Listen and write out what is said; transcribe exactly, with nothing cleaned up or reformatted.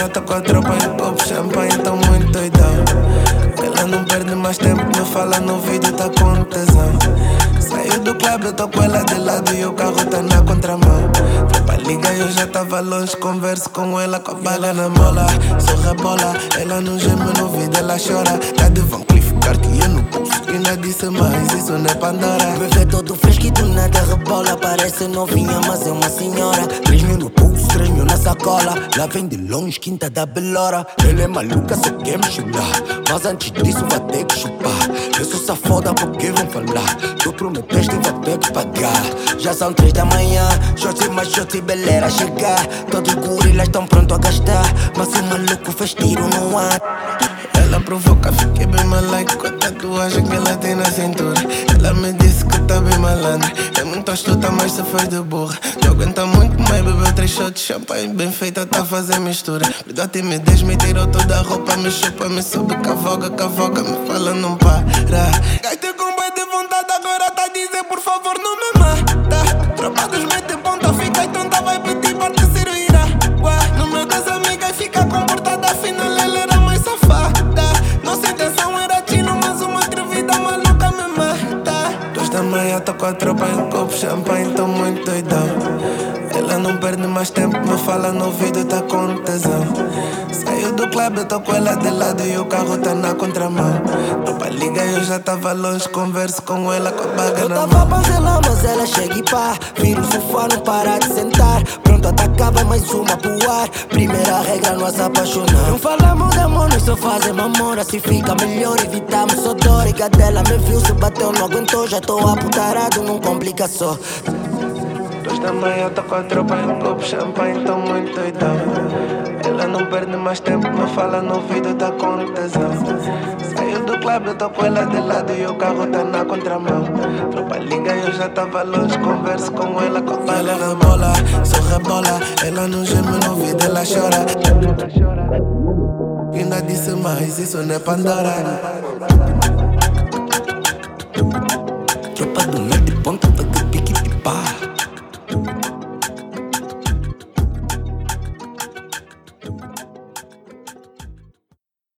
manhã tô com a tropa e copo champanhe, tô muito doidão. Ela não perde mais tempo, me fala no vídeo, tá com tesão. Saiu do clube, eu tô com ela de lado e o carro tá na contramão. Tropa liga, eu já tava longe, converso com ela com a bala na mola. Sou rebola, ela não geme no vídeo, ela chora. Tá de Van Cleef, Cartier no pulso, e não disse mais, isso não é Pandora. Me vê todo fresco e do nada rebola, parece novinha, mas é uma senhora. Três mil no pulso, três mil na sacola. Lá vem de longe, quinta da Belora. Ela é maluca, só quer me chular, mas antes disso vai ter que chupar. Eu sou safoda porque vão falar, tu prometeste e vai ter que pagar. Já são três da manhã, shorts e mais shorts e belera a chegar. Todos os gorilas estão prontos a gastar, mas o maluco fez tiro no ar. Ela provoca, fiquei bem malaico com a tatuagem que ela tem na cintura. Ela me disse que tá bem malandra, é muito astuta, mas se faz de burra. Não aguenta muito, mas bebeu três shots de champanhe, bem feita, tá a fazer mistura. Me dá timidez, me tirou toda a roupa, me chupa, me sobe, cavoga, cavoga, me fala não para. Gastei com bem de vontade, agora tá a dizer por favor não me mata. Tropa dos mete ponta, fica tonta, vai pedir para terceiro irá. No meio das amigas fica comportada, afinal ela era mais safada. Nossa intenção era tino, mas uma atrevida maluca me mata. Duas da manhã tô com a tropa e um copo champanhe, tô muito doidão. Ela não perde mais tempo, me fala no vídeo, tá com tesão. Saiu do clube, eu tô com ela de lado e o carro tá na contramão. Tropa liga, eu já tava longe, converso com ela com a baga Eu na tava mão. panzelão, mas ela chega e pá. Vira o sofá, não para de sentar. Pronto, atacava mais uma pro ar. Primeira regra, nós apaixonar. Não falamos de amor, nós só fazemos amor. Assim fica melhor, evitamos só dor. E cadela me viu, se bateu, não aguentou. Já tô aputarado, não complica só. Duas da manhã tô com a tropa e um copo champanhe, tô muito doidão. Ela não perde mais tempo, me fala no vídeo, tá com tesão. Saiu do clube, eu tô com ela de lado e o carro tá na contramão. Tropa liga, eu já tava longe, converso com ela com a bala na bola. Sou rebola, ela não geme no vídeo, ela chora. E ainda disse mais, isso não é Pandora.